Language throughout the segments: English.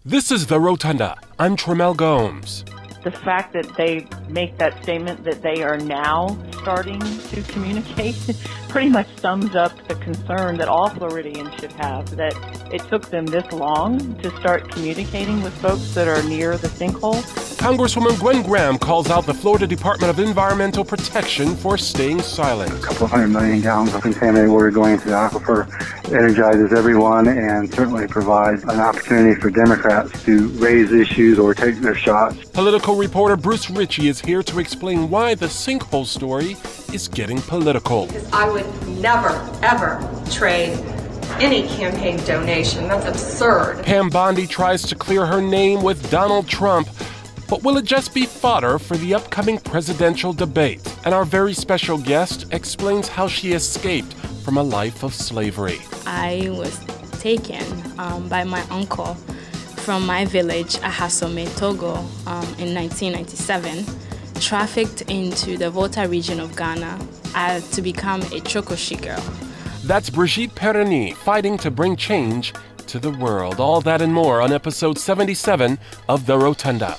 This is The Rotunda. I'm Tremel Gomes. The fact that they make that statement that they are now starting to communicate pretty much sums up the concern that all Floridians should have, that it took them this long to start communicating with folks that are near the sinkhole. Congresswoman Gwen Graham calls out the Florida Department of Environmental Protection for staying silent. A couple of 100 million gallons of contaminated water going into the aquifer energizes everyone and certainly provides an opportunity for Democrats to raise issues or take their shots. Political reporter Bruce Ritchie is here to explain why the sinkhole story is getting political. I would never, ever trade any campaign donation. That's absurd. Pam Bondi tries to clear her name with Donald Trump, but will it just be fodder for the upcoming presidential debate? And our very special guest explains how she escaped from a life of slavery. I was taken by my uncle from my village, Ahasome, Togo, in 1997, trafficked into the Volta region of Ghana to become a Chokoshi girl. That's Brigitte Perroni fighting to bring change to the world. All that and more on episode 77 of The Rotunda.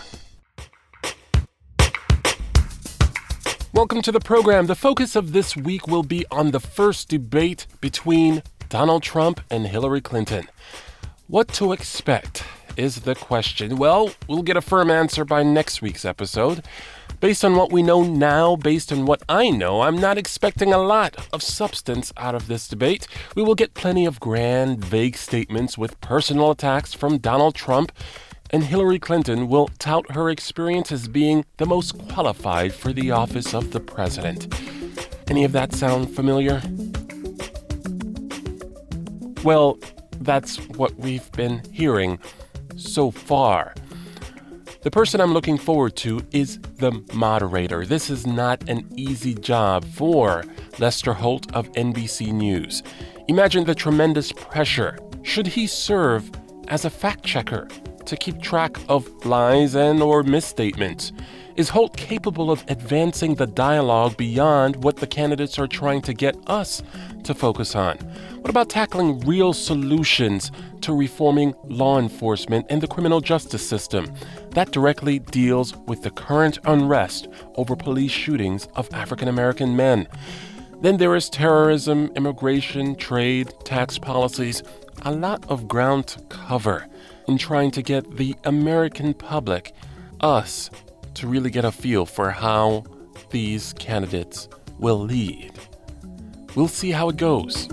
Welcome to the program. The focus of this week will be on the first debate between Donald Trump and Hillary Clinton. What to expect is the question. Well, we'll get a firm answer by next week's episode. Based on what we know now, based on what I know, I'm not expecting a lot of substance out of this debate. We will get plenty of grand, vague statements with personal attacks from Donald Trump, and Hillary Clinton will tout her experience as being the most qualified for the office of the president. Any of that sound familiar? Well, that's what we've been hearing so far. The person I'm looking forward to is the moderator. This is not an easy job for Lester Holt of NBC News. Imagine the tremendous pressure. Should he serve as a fact checker to keep track of lies and or misstatements? Is Holt capable of advancing the dialogue beyond what the candidates are trying to get us to focus on? What about tackling real solutions to reforming law enforcement and the criminal justice system? That directly deals with the current unrest over police shootings of African American men. Then there is terrorism, immigration, trade, tax policies. A lot of ground to cover in trying to get the American public, us, to really get a feel for how these candidates will lead. We'll see how it goes.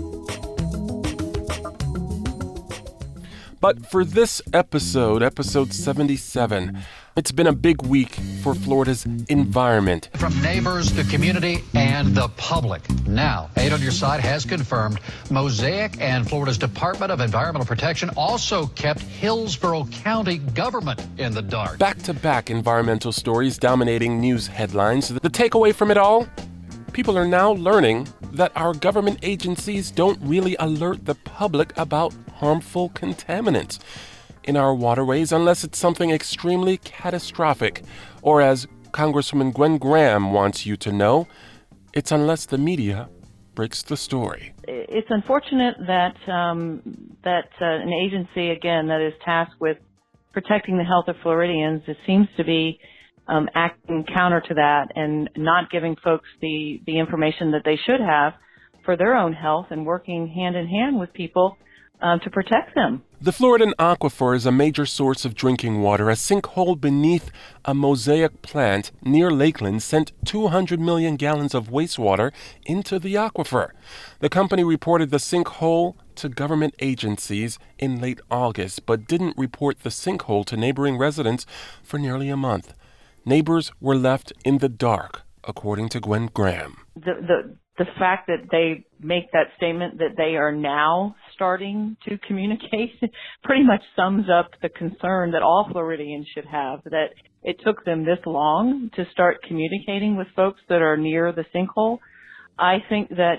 But for this episode, episode 77, it's been a big week for Florida's environment. From neighbors, the community, and the public. Now, Aid on Your Side has confirmed Mosaic and Florida's Department of Environmental Protection also kept Hillsborough County government in the dark. Back-to-back environmental stories dominating news headlines. The takeaway from it all? People are now learning that our government agencies don't really alert the public about harmful contaminants in our waterways unless it's something extremely catastrophic. Or as Congresswoman Gwen Graham wants you to know, it's unless the media breaks the story. It's unfortunate that an agency, again, that is tasked with protecting the health of Floridians, it seems to be acting counter to that and not giving folks the information that they should have for their own health and working hand in hand with people to protect them. The Floridan aquifer is a major source of drinking water. A sinkhole beneath a Mosaic plant near Lakeland sent 200 million gallons of wastewater into the aquifer. The company reported the sinkhole to government agencies in late August, but didn't report the sinkhole to neighboring residents for nearly a month. Neighbors were left in the dark, according to Gwen Graham. The fact that they make that statement that they are now starting to communicate pretty much sums up the concern that all Floridians should have, that it took them this long to start communicating with folks that are near the sinkhole. I think that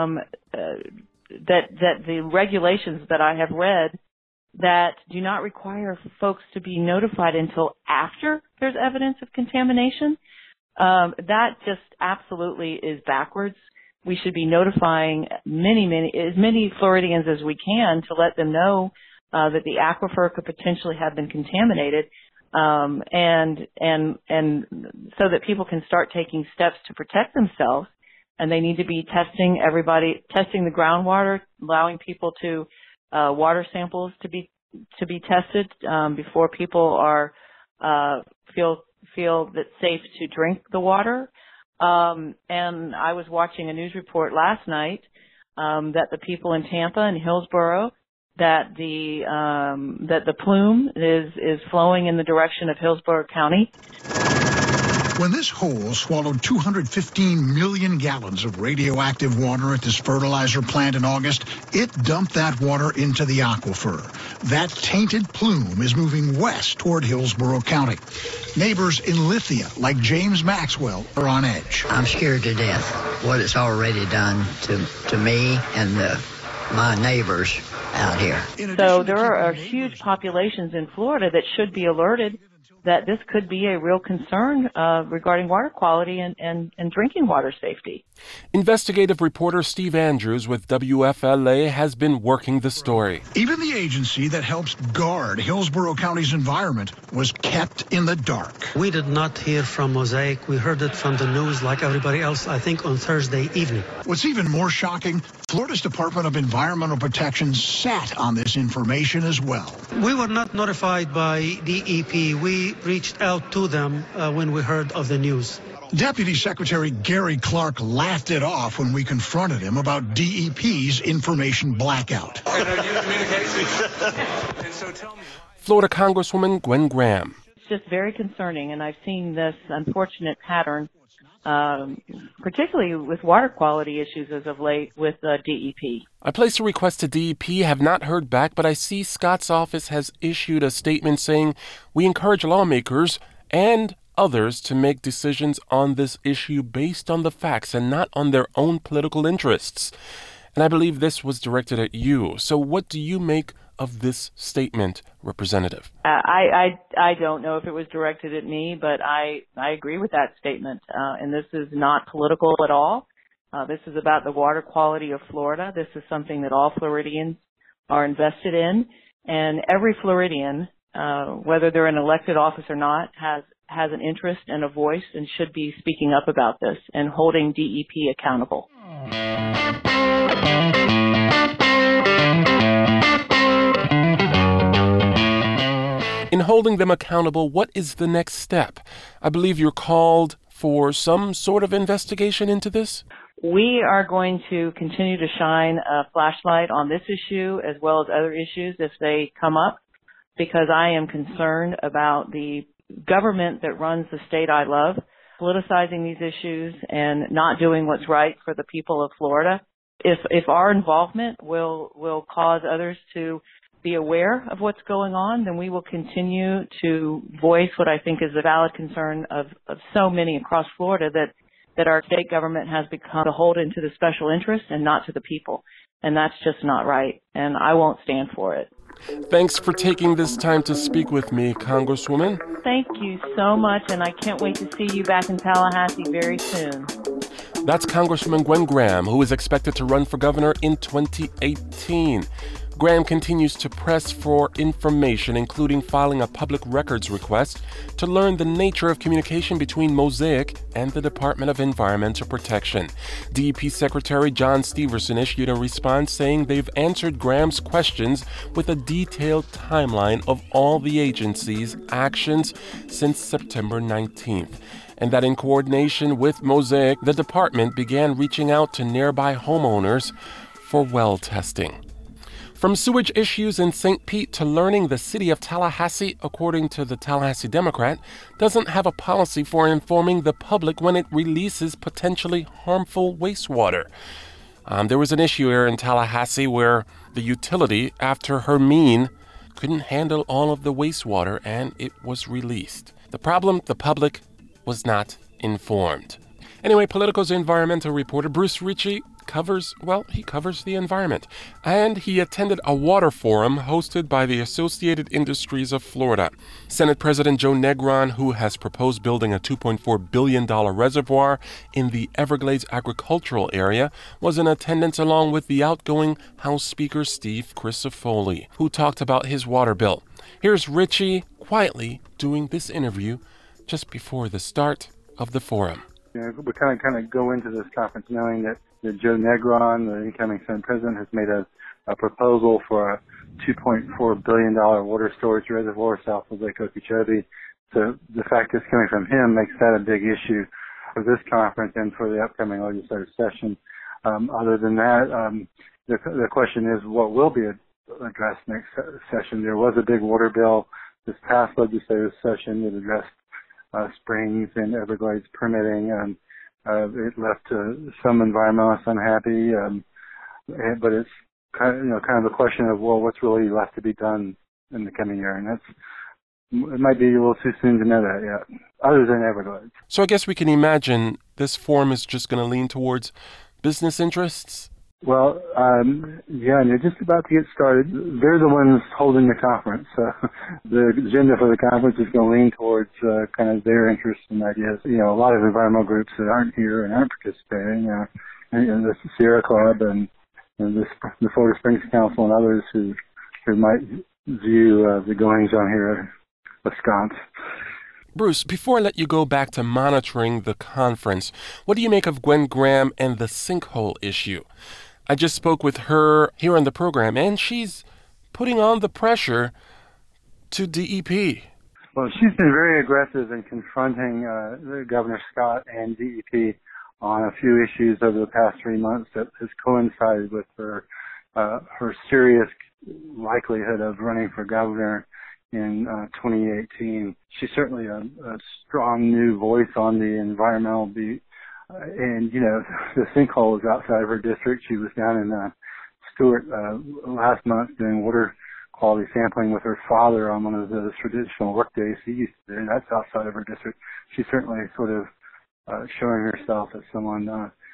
that the regulations that I have read that do not require folks to be notified until after there's evidence of contamination, that just absolutely is backwards. We should be notifying as many Floridians as we can to let them know that the aquifer could potentially have been contaminated, and so that people can start taking steps to protect themselves. And they need to be testing the groundwater, allowing people to water samples to be tested before people are feel that it's safe to drink the water. And I was watching a news report last night that the people in Tampa and Hillsborough, that the plume is flowing in the direction of Hillsborough County. When this hole swallowed 215 million gallons of radioactive water at this fertilizer plant in August, it dumped that water into the aquifer. That tainted plume is moving west toward Hillsborough County. Neighbors in Lithia, like James Maxwell, are on edge. I'm scared to death what it's already done to me and my neighbors out here. So there are huge populations in Florida that should be alerted that this could be a real concern regarding water quality and drinking water safety. Investigative reporter Steve Andrews with WFLA has been working the story. Even the agency that helps guard Hillsborough County's environment was kept in the dark. We did not hear from Mosaic. We heard it from the news like everybody else, I think, on Thursday evening. What's even more shocking, Florida's Department of Environmental Protection sat on this information as well. We were not notified by DEP. We reached out to them when we heard of the news. Deputy Secretary Gary Clark laughed it off when we confronted him about DEP's information blackout. Florida Congresswoman Gwen Graham. It's just very concerning, and I've seen this unfortunate pattern, particularly with water quality issues as of late with DEP. I placed a request to DEP, have not heard back, but I see Scott's office has issued a statement saying, "We encourage lawmakers and others to make decisions on this issue based on the facts and not on their own political interests." And I believe this was directed at you. So what do you make of this statement, Representative? I don't know if it was directed at me, but I agree with that statement. And this is not political at all. This is about the water quality of Florida. This is something that all Floridians are invested in. And every Floridian, whether they're in elected office or not, has an interest and a voice and should be speaking up about this and holding DEP accountable. In holding them accountable, what is the next step? I believe you're called for some sort of investigation into this? We are going to continue to shine a flashlight on this issue as well as other issues if they come up, because I am concerned about the government that runs the state I love politicizing these issues and not doing what's right for the people of Florida. If our involvement will cause others to be aware of what's going on, then we will continue to voice what I think is a valid concern of so many across Florida, that our state government has become beholden to the special interests and not to the people. And that's just not right. And I won't stand for it. Thanks for taking this time to speak with me, Congresswoman. Thank you so much, and I can't wait to see you back in Tallahassee very soon. That's Congresswoman Gwen Graham, who is expected to run for governor in 2018. Graham continues to press for information, including filing a public records request to learn the nature of communication between Mosaic and the Department of Environmental Protection. DEP Secretary John Steverson issued a response saying they've answered Graham's questions with a detailed timeline of all the agency's actions since September 19th. And that in coordination with Mosaic, the department began reaching out to nearby homeowners for well testing. From sewage issues in St. Pete to learning the city of Tallahassee, according to the Tallahassee Democrat, doesn't have a policy for informing the public when it releases potentially harmful wastewater. There was an issue here in Tallahassee where the utility, after Hermine, couldn't handle all of the wastewater and it was released. The problem, the public was not informed. Anyway, Politico's environmental reporter Bruce Ritchie covers the environment. And he attended a water forum hosted by the Associated Industries of Florida. Senate President Joe Negron, who has proposed building a $2.4 billion reservoir in the Everglades agricultural area, was in attendance along with the outgoing House Speaker Steve Crisafulli, who talked about his water bill. Here's Richie quietly doing this interview just before the start of the forum. We kind of go into this conference knowing that Joe Negron, the incoming Senate President, has made a proposal for a $2.4 billion water storage reservoir south of Lake Okeechobee. So the fact it's coming from him makes that a big issue for this conference and for the upcoming legislative session. Other than that, the question is what will be addressed next session. There was a big water bill this past legislative session that addressed springs and Everglades permitting. It left some environmentalists unhappy, but it's kind of a question of, well, what's really left to be done in the coming year, and it might be a little too soon to know that yet, other than Everglades. So I guess we can imagine this forum is just going to lean towards business interests? Well, and you're just about to get started. They're the ones holding the conference. The agenda for the conference is going to lean towards kind of their interests and ideas. A lot of environmental groups that aren't here and aren't participating, the Sierra Club and the Florida Springs Council and others who might view the goings-on here askance. Bruce, before I let you go back to monitoring the conference, what do you make of Gwen Graham and the sinkhole issue? I just spoke with her here on the program, and she's putting on the pressure to DEP. Well, she's been very aggressive in confronting Governor Scott and DEP on a few issues over the past 3 months that has coincided with her serious likelihood of running for governor in 2018. She's certainly a strong new voice on the environmental beat. And, the sinkhole is outside of her district. She was down in Stewart last month doing water quality sampling with her father on one of those traditional work days he used to do. That's outside of her district. She's certainly sort of showing herself as someone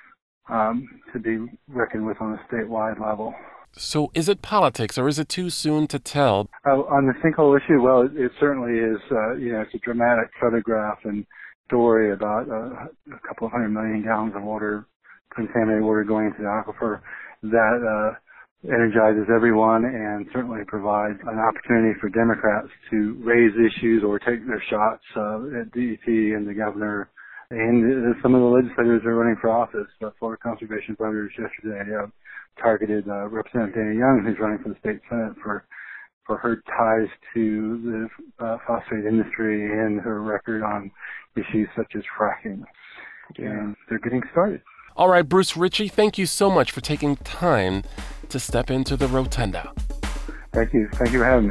to be reckoned with on a statewide level. So is it politics, or is it too soon to tell? On the sinkhole issue, well, it certainly is. It's a dramatic photograph and story about a couple of 100 million gallons of water, contaminated water going into the aquifer that energizes everyone and certainly provides an opportunity for Democrats to raise issues or take their shots at DEP and the governor. And some of the legislators are running for office. Florida Conservation Voters yesterday targeted Representative Dana Young, who's running for the state senate, for her ties to the phosphate industry and her record on issues such as fracking. And they're getting started. All right, Bruce Ritchie, thank you so much for taking time to step into the Rotunda. Thank you. Thank you for having me.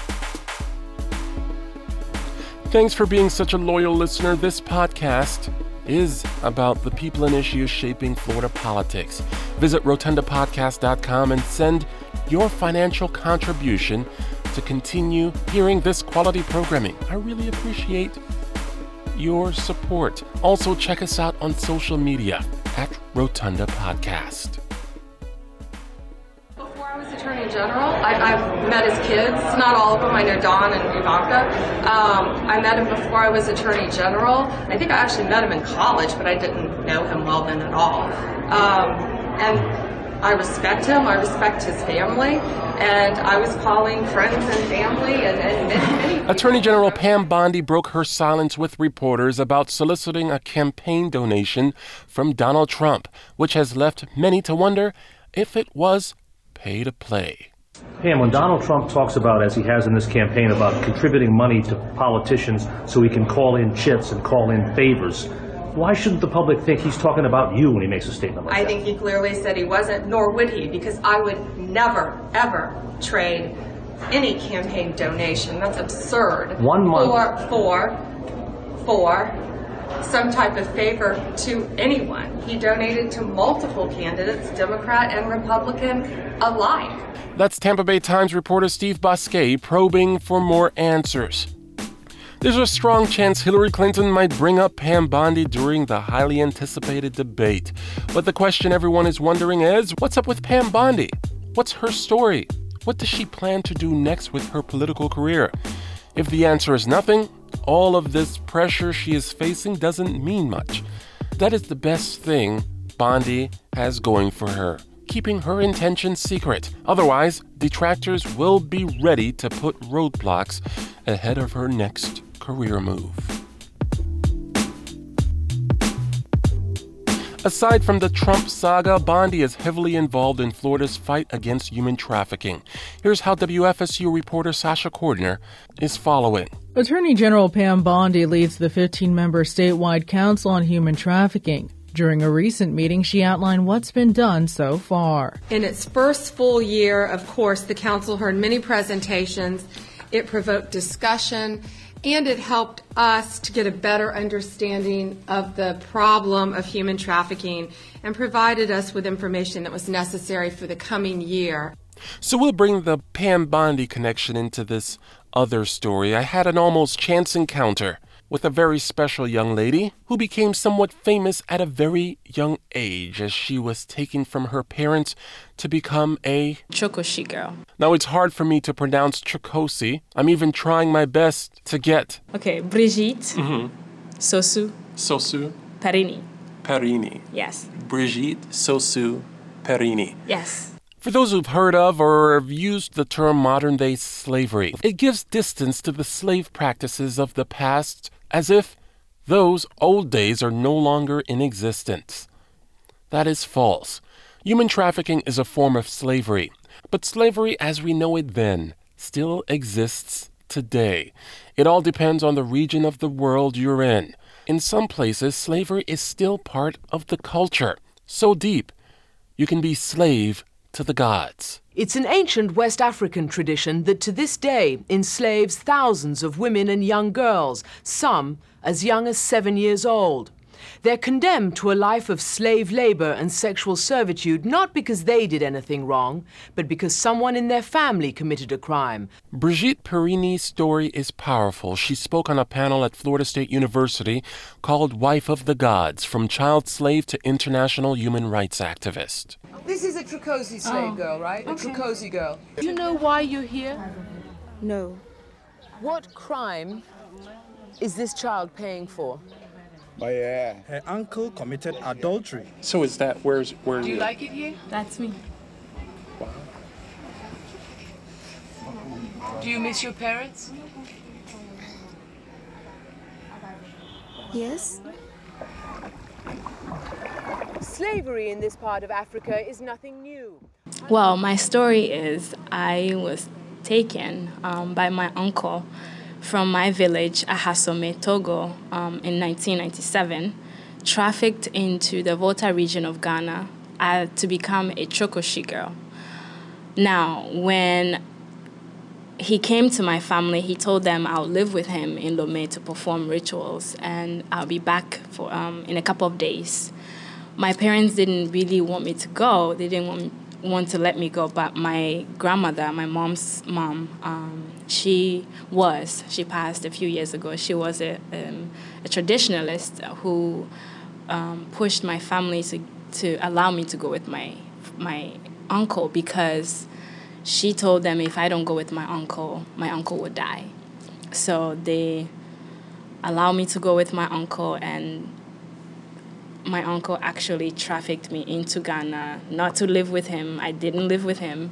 Thanks for being such a loyal listener. This podcast is about the people and issues shaping Florida politics. Visit rotundapodcast.com and send your financial contribution to continue hearing this quality programming. I really appreciate your support. Also, check us out on social media at Rotunda Podcast. Before I was Attorney General, I've met his kids. Not all of them. I know Don and Ivanka. I met him before I was Attorney General. I think I actually met him in college, but I didn't know him well then at all. And I respect him. I respect his family. And I was calling friends and family and many people. Attorney General Pam Bondi broke her silence with reporters about soliciting a campaign donation from Donald Trump, which has left many to wonder if it was pay to play. Pam, when Donald Trump talks about, as he has in this campaign, about contributing money to politicians so he can call in chits and call in favors, why shouldn't the public think he's talking about you when he makes a statement like that? I think he clearly said he wasn't, nor would he, because I would never, ever trade any campaign donation. That's absurd. 1 month. For some type of favor to anyone. He donated to multiple candidates, Democrat and Republican alike. That's Tampa Bay Times reporter Steve Bosquet probing for more answers. There's a strong chance Hillary Clinton might bring up Pam Bondi during the highly anticipated debate. But the question everyone is wondering is, what's up with Pam Bondi? What's her story? What does she plan to do next with her political career? If the answer is nothing, all of this pressure she is facing doesn't mean much. That is the best thing Bondi has going for her, keeping her intentions secret. Otherwise, detractors will be ready to put roadblocks ahead of her next career move. Aside from the Trump saga, Bondi is heavily involved in Florida's fight against human trafficking. Here's how WFSU reporter Sasha Cordner is following. Attorney General Pam Bondi leads the 15-member statewide Council on Human Trafficking. During a recent meeting, she outlined what's been done so far. In its first full year, of course, the Council heard many presentations. It provoked discussion, and it helped us to get a better understanding of the problem of human trafficking and provided us with information that was necessary for the coming year. So we'll bring the Pam Bondi connection into this other story. I had an almost chance encounter with a very special young lady who became somewhat famous at a very young age as she was taken from her parents to become a Chokoshi girl. Now, it's hard for me to pronounce Chokosi. I'm even trying my best to get. Okay, Brigitte Sosu Perini. Perini. Yes. Brigitte Sosu Perini. Yes. For those who've heard of or have used the term modern-day slavery, it gives distance to the slave practices of the past as if those old days are no longer in existence. That is false. Human trafficking is a form of slavery, but slavery as we know it then still exists today. It all depends on the region of the world you're in. In some places, slavery is still part of the culture, so deep you can be slave to the gods. It's an ancient West African tradition that to this day enslaves thousands of women and young girls, some as young as 7 years old. They're condemned to a life of slave labor and sexual servitude not because they did anything wrong, but because someone in their family committed a crime. Brigitte Perini's story is powerful. She spoke on a panel at Florida State University called Wife of the Gods, From Child Slave to International Human Rights Activist. This is a Trokosi slave girl, right? Okay. A Trokosi girl. Do you know why you're here? No. What crime is this child paying for? Her uncle committed adultery. So is that, where's Do you like it here? That's me. Wow. Do you miss your parents? Yes. Slavery in this part of Africa is nothing new. Well, my story is I was taken by my uncle from my village, Ahasome, Togo, in 1997, trafficked into the Volta region of Ghana to become a Chokoshi girl. Now, when he came to my family, he told them I'll live with him in Lomé to perform rituals, and I'll be back for in a couple of days. My parents didn't really want me to go. They didn't want to let me go, but my grandmother, my mom's mom, she passed a few years ago. She was a traditionalist who pushed my family to allow me to go with my uncle because she told them if I don't go with my uncle would die. So they allowed me to go with my uncle, and my uncle actually trafficked me into Ghana, not to live with him. I didn't live with him.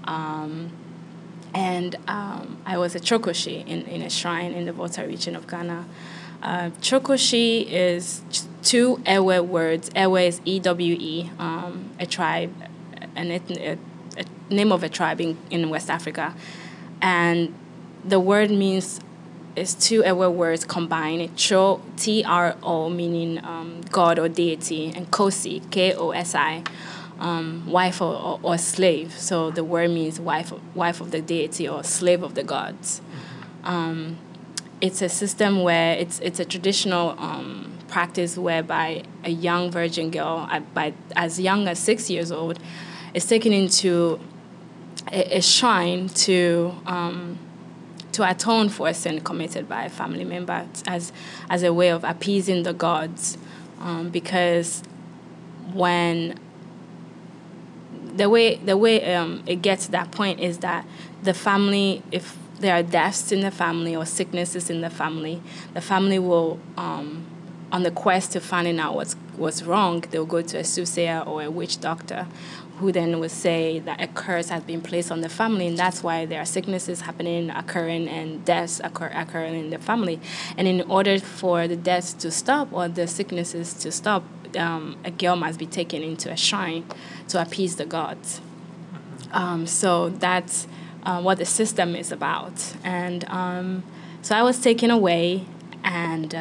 And I was a Chokoshi in a shrine in the Volta region of Ghana. Chokoshi is two Ewe words. Ewe is E-W-E, a tribe, a name of a tribe in West Africa. And the word means, is two Ewe words combined. Cho, T-R-O, meaning God or deity, and Kosi, K-O-S-I, wife or slave. So the word means wife of the deity or slave of the gods. It's a system where it's a traditional practice whereby a young virgin girl, as young as 6 years old, is taken into a shrine to to atone for a sin committed by a family member as a way of appeasing the gods, because when the way it gets to that point is that the family, if there are deaths in the family or sicknesses in the family will, on the quest to finding out what's wrong, they'll go to a soothsayer or a witch doctor, who then would say that a curse has been placed on the family, and that's why there are sicknesses occurring, and deaths occurring in the family. And in order for the deaths to stop or the sicknesses to stop, a girl must be taken into a shrine to appease the gods. So that's what the system is about. And so I was taken away, and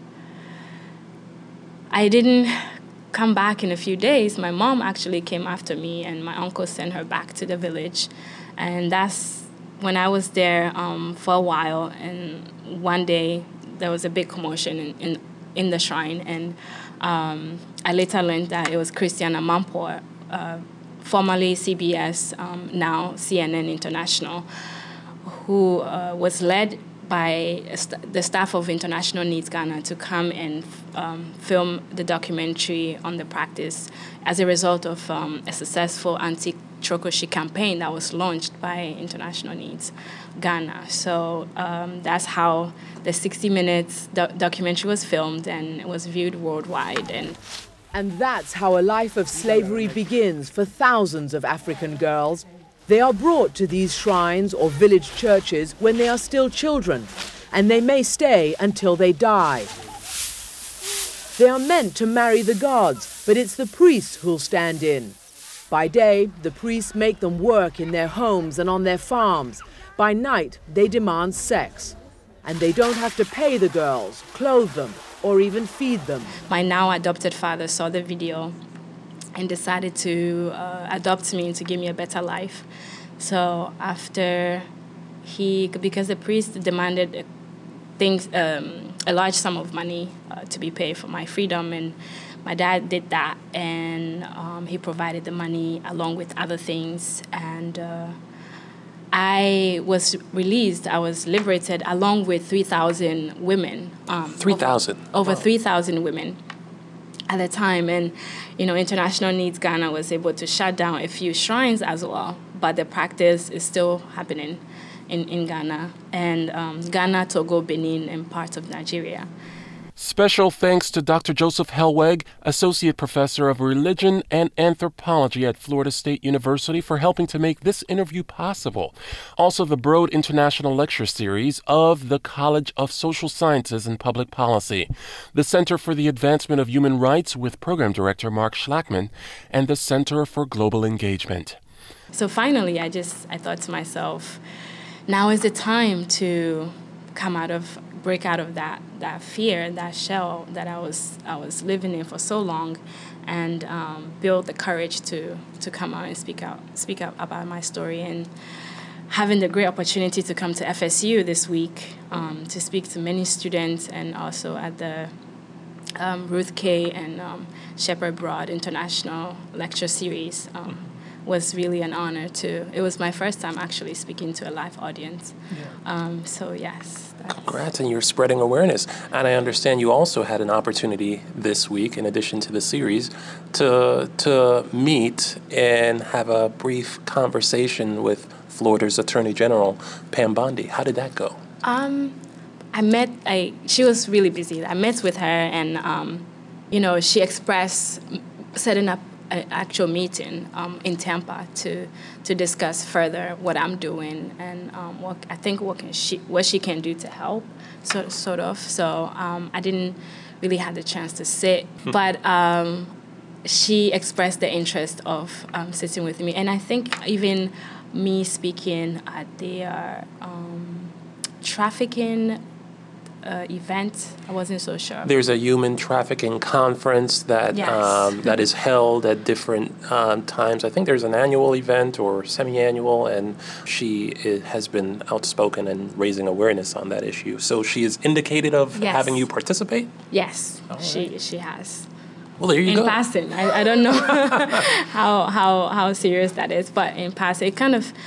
I didn't come back in a few days. My mom actually came after me, and my uncle sent her back to the village. And that's when I was there for a while. And one day there was a big commotion in the shrine, and I later learned that it was Christiana Mampor, formerly CBS, now CNN International, who was led by the staff of International Needs Ghana to come and film the documentary on the practice as a result of a successful anti-Trokoshi campaign that was launched by International Needs Ghana. So that's how the 60 minutes documentary was filmed, and it was viewed worldwide. And that's how a life of slavery begins for thousands of African girls. They are brought to these shrines or village churches when they are still children, and they may stay until they die. They are meant to marry the gods, but it's the priests who'll stand in. By day, the priests make them work in their homes and on their farms. By night, they demand sex. And they don't have to pay the girls, clothe them, or even feed them. My now adopted father saw the video and decided to adopt me and to give me a better life. So after because the priest demanded a large sum of money to be paid for my freedom, and my dad did that, and he provided the money along with other things, and I was released. I was liberated along with 3,000 women. 3,000? Over 3,000 women at the time. And, International Needs Ghana was able to shut down a few shrines as well. But the practice is still happening in Ghana. And Ghana, Togo, Benin, and parts of Nigeria. Special thanks to Dr. Joseph Helweg, Associate Professor of Religion and Anthropology at Florida State University, for helping to make this interview possible. Also, the Broad International Lecture Series of the College of Social Sciences and Public Policy, the Center for the Advancement of Human Rights with Program Director Mark Schlackman, and the Center for Global Engagement. So finally, I thought to myself, now is the time to break out of that fear, that shell that I was living in for so long, and build the courage to come out and speak out about my story. And having the great opportunity to come to FSU this week to speak to many students, and also at the Ruth K. and Shepherd Broad International Lecture Series was really an honor it was my first time actually speaking to a live audience. Yeah. So yes. Congrats, and you're spreading awareness. And I understand you also had an opportunity this week, in addition to the series, to meet and have a brief conversation with Florida's Attorney General, Pam Bondi. How did that go? She was really busy. I met with her, and she expressed setting up an actual meeting in Tampa to discuss further what I'm doing and what she can do to help, sort of. So I didn't really have the chance to sit, but she expressed the interest of sitting with me, and I think even me speaking at their trafficking event, I wasn't so sure. There's a human trafficking conference that that is held at different times. I think there's an annual event or semi-annual, and she has been outspoken and raising awareness on that issue. So she is indicated of having you participate? Yes, she has. Well, there you go. In passing, I don't know how serious that is, but in passing, it kind of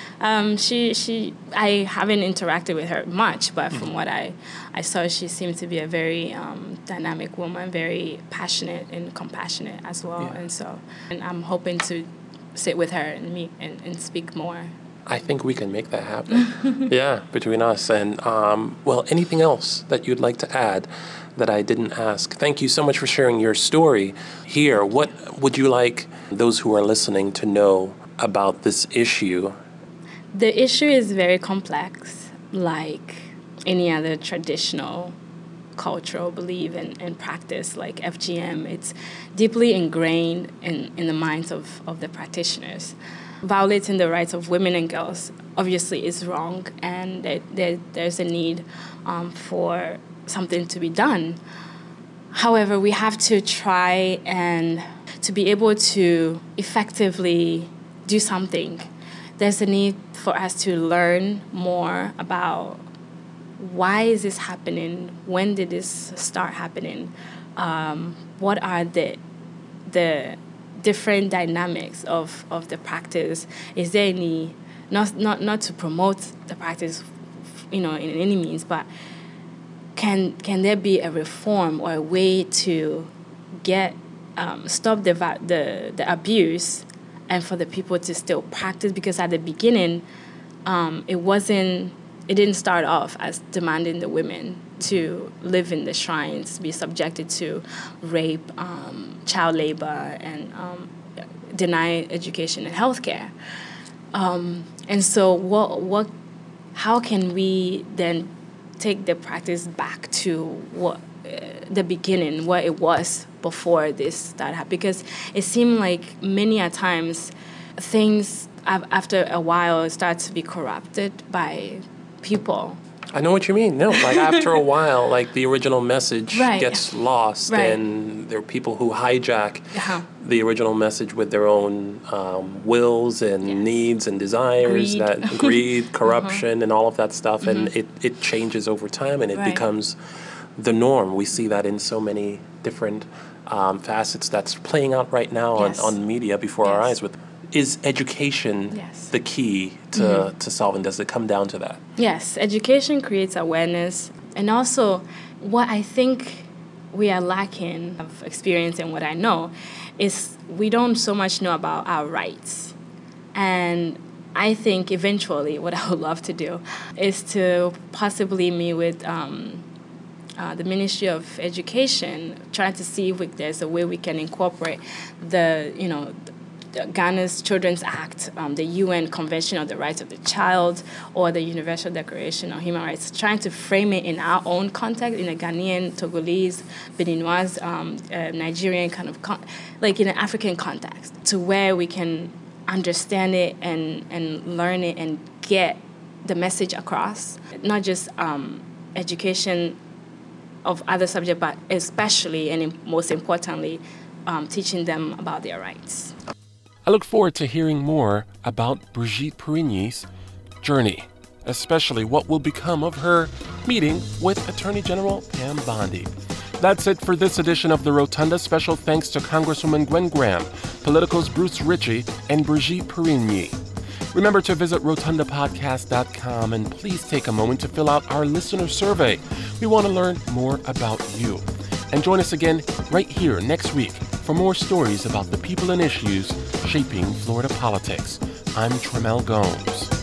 I haven't interacted with her much, but from what I saw, she seemed to be a very dynamic woman, very passionate and compassionate as well, and I'm hoping to sit with her and meet and speak more. I think we can make that happen. Yeah, between us. And, well, anything else that you'd like to add that I didn't ask? Thank you so much for sharing your story here. What would you like those who are listening to know about this issue? The issue is very complex, like any other traditional cultural belief and practice like FGM. It's deeply ingrained in the minds of the practitioners. Violating the rights of women and girls obviously is wrong, and there's a need for something to be done. However, we have to try and to be able to effectively do something. There's a need for us to learn more about why is this happening, when did this start happening, what are the different dynamics of the practice. Is there any, not to promote the practice, in any means, but can there be a reform or a way to get stop the abuse and for the people to still practice? Because at the beginning, it didn't start off as demanding the women to live in the shrines, be subjected to rape, child labor, and deny education and healthcare. And so how can we then take the practice back to the beginning, what it was before this started happening? Because it seemed like many a times things, after a while, start to be corrupted by people. I know what you mean. No, like after a while, like the original message gets lost, and there are people who hijack the original message with their own wills and needs and desires, greed, corruption, and all of that stuff, and it changes over time, and it becomes the norm. We see that in so many different facets that's playing out right now on media before our eyes. Is education the key to solving? Does it come down to that? Yes, education creates awareness. And also, what I think we are lacking of experience and what I know is we don't so much know about our rights. And I think eventually what I would love to do is to possibly meet with the Ministry of Education, trying to see if there's a way we can incorporate Ghana's Children's Act, the UN Convention on the Rights of the Child, or the Universal Declaration on Human Rights, trying to frame it in our own context, in a Ghanaian, Togolese, Beninoise, Nigerian kind of, like in an African context, to where we can understand it and learn it and get the message across, not just education of other subjects, but especially and most importantly, teaching them about their rights. I look forward to hearing more about Brigitte Parigny's journey, especially what will become of her meeting with Attorney General Pam Bondi. That's it for this edition of The Rotunda. Special thanks to Congresswoman Gwen Graham, Politico's Bruce Ritchie, and Brigitte Parigny. Remember to visit rotundapodcast.com and please take a moment to fill out our listener survey. We want to learn more about you. And join us again right here next week for more stories about the people and issues shaping Florida politics. I'm Tremel Gomes.